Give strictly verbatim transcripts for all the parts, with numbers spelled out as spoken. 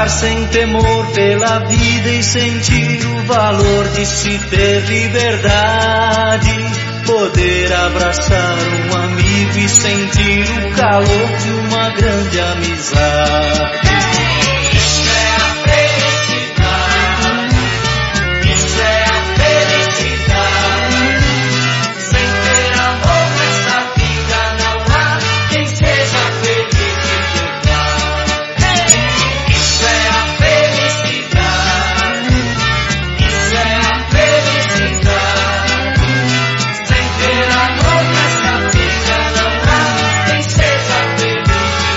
Andar sem temor pela vida e sentir o valor de se ter liberdade. Poder abraçar um amigo e sentir o calor de uma grande amizade. Isso é a felicidade, isso é a felicidade. Sem ter amor nessa vida não há quem seja feliz de verdade. Isso é a felicidade, isso é a felicidade. Sem ter amor nessa vida não há quem seja feliz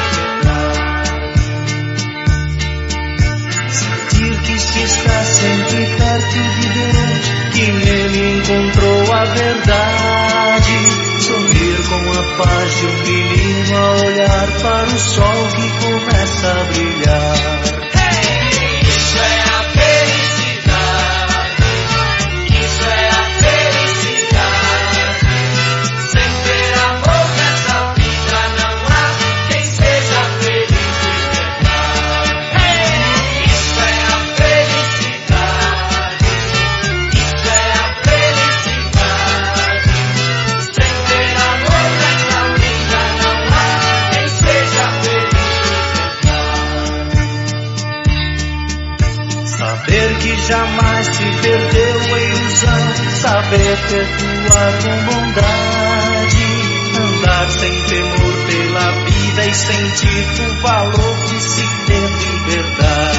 de verdade. Sentir que se está sempre perto de Deus, que nele encontrou a verdade. Sorrir com a paz de um menino a olhar para o sol que começa a brilhar. Isso é a felicidade, isso é a felicidade. Sem ter amor nessa vida não há quem seja feliz de verdade. Isso é a felicidade, isso é a felicidade. Sem ter amor nessa vida não há quem seja feliz de verdade. Saber que jamais se perdeu a ilusão, saber perdoar com bondade. Andar sem temor pela vida e sentir o valor de se ter liberdade.